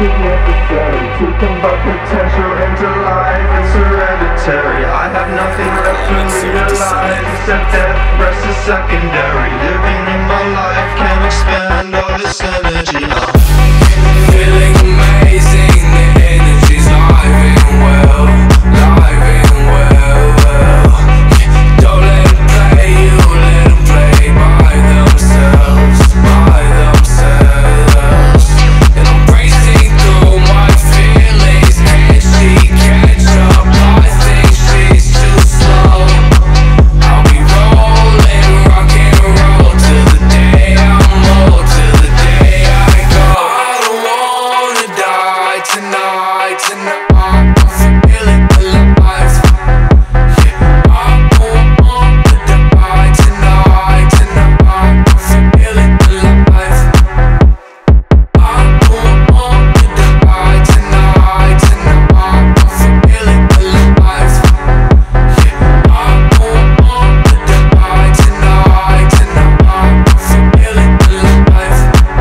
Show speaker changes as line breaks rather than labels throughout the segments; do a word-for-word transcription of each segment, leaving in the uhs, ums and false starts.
necessary to convert potential into life. It's hereditary. I have nothing left to realize except death. Rest is secondary. Living in my life can't expand all this energy. I'm feeling amazing. The energy's live and well, live and well, well. Don't let it play you, let them play by themselves, by themselves. And I'm racing through my feelings. Can she catch up? I think she's too slow. I'll be rolling, rock and roll till the day I'm old, till the day I go. I don't wanna die tonight, tonight. I'm feeling alive. Yeah, I don't wanna die tonight, tonight. I'm feeling alive. I don't wanna die tonight, tonight. I'm feeling alive. Yeah, I don't wanna die tonight, tonight. I'm feeling alive.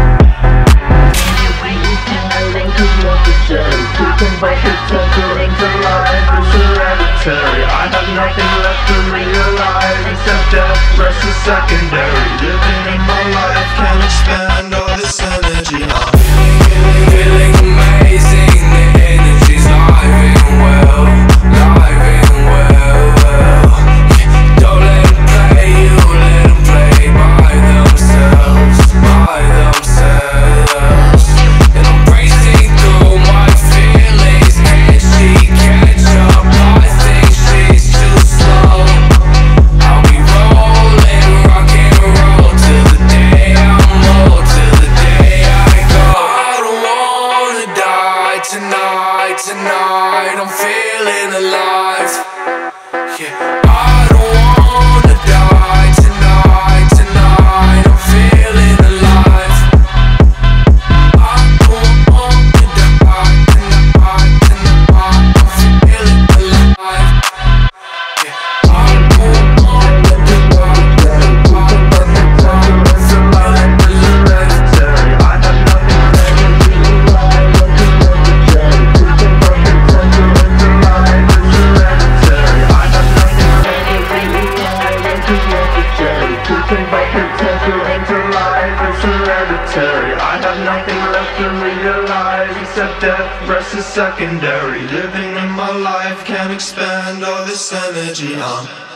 Necessary to convert potential into life. It's hereditary. I have nothing left to realize except death. Rest is secondary. Living in my life can't expand all this energy. I'm feeling amazing. The energy's live and well, live and well, well. Don't let it play you, let them play by themselves, by themselves. And I'm racing through my feelings. Can she catch up? I think she's too slow. I'll be rolling, rock and roll till the day I'm old, till the day I go. I don't wanna die tonight, tonight. I'm feeling alive. Yeah, I don't wanna die tonight, tonight. I'm feeling alive. I don't wanna die tonight, tonight. I'm feeling alive. Yeah, I don't wanna die tonight, tonight. It's alive, it's hereditary. I have nothing left to realize. It's hereditary. To convert potential into life. It's hereditary. I have nothing left to realize. It's necessary to convert potential into life. It's hereditary. I have nothing left to realize except death. Rest is secondary. Living in my life can't expand all this energy. I'm